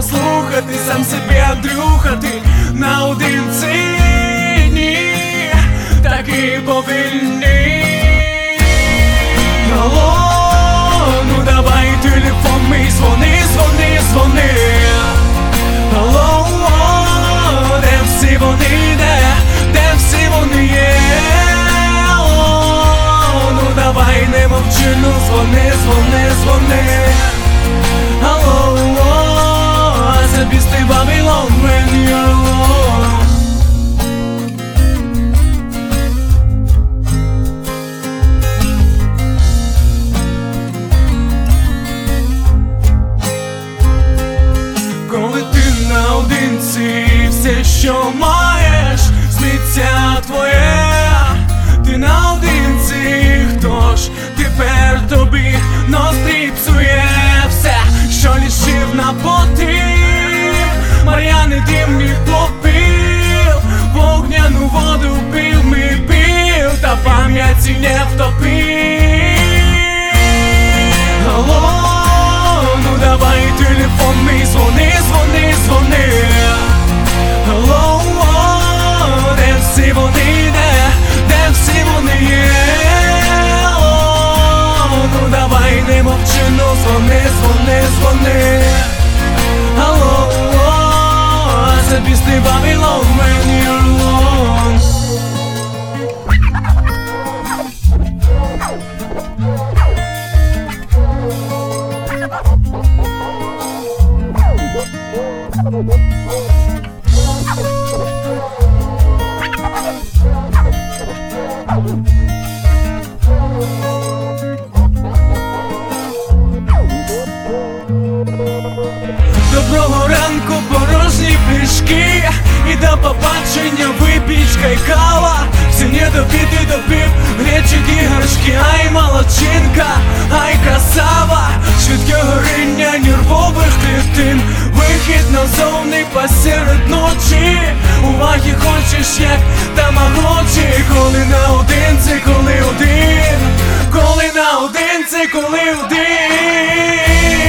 послухати, сам себе, Андрюха, ти наодинці, ні, такі повільні. Алло, ну давай телефон мій, дзвони, дзвони, дзвони. Алло, де всі вони, де всі вони є? Алло, ну давай не мовчи, ну дзвони, дзвони, дзвони. Алло, це пістий Babylon when you're alone. Коли ти наодинці, все, що маєш, сміття твоє. Ти наодинці, хто ж тепер тобі настрій псує? Все, що лишив на потім, Мар'яни димні попів, вогняну воду пив, ми пив, та пам'яті не втопив. Алло, ну давай телефон мій, дзвони, дзвони, дзвони. Алло, де всі вони, де всі вони є? Алло, ну давай не мовчи, ну дзвони, дзвони, дзвони. Алло, це пісний Babylon when you're alone. Доброго ранку, порожні пляшки, і до побачення випічка й кава. Всі недопіти допив, гречики, горшки, ай молодчинка, ай красава. Швидке горіння нервових клітин, вихід назовні посеред ночі. Уваги хочеш, як тамагочі, коли наодинці, коли один, коли наодинці, коли один.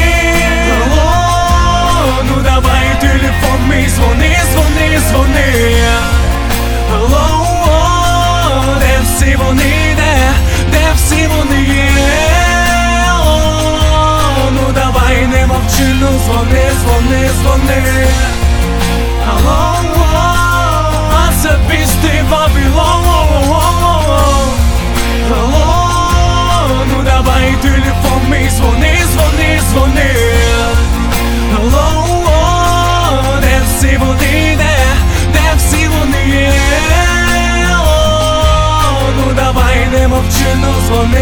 Ну давай телефон мій, дзвони, дзвони, дзвони. Алло, де всі вони, де всі вони є? Алло, ну давай не мовчи, ну дзвони, дзвони, дзвони. Алло, це пістий Babylon. Алло, ну давай телефон мій, дзвони, дзвони, дзвони. Алло, де всі вони, де всі вони є? Алло, ну давай не мовчи, ну дзвони,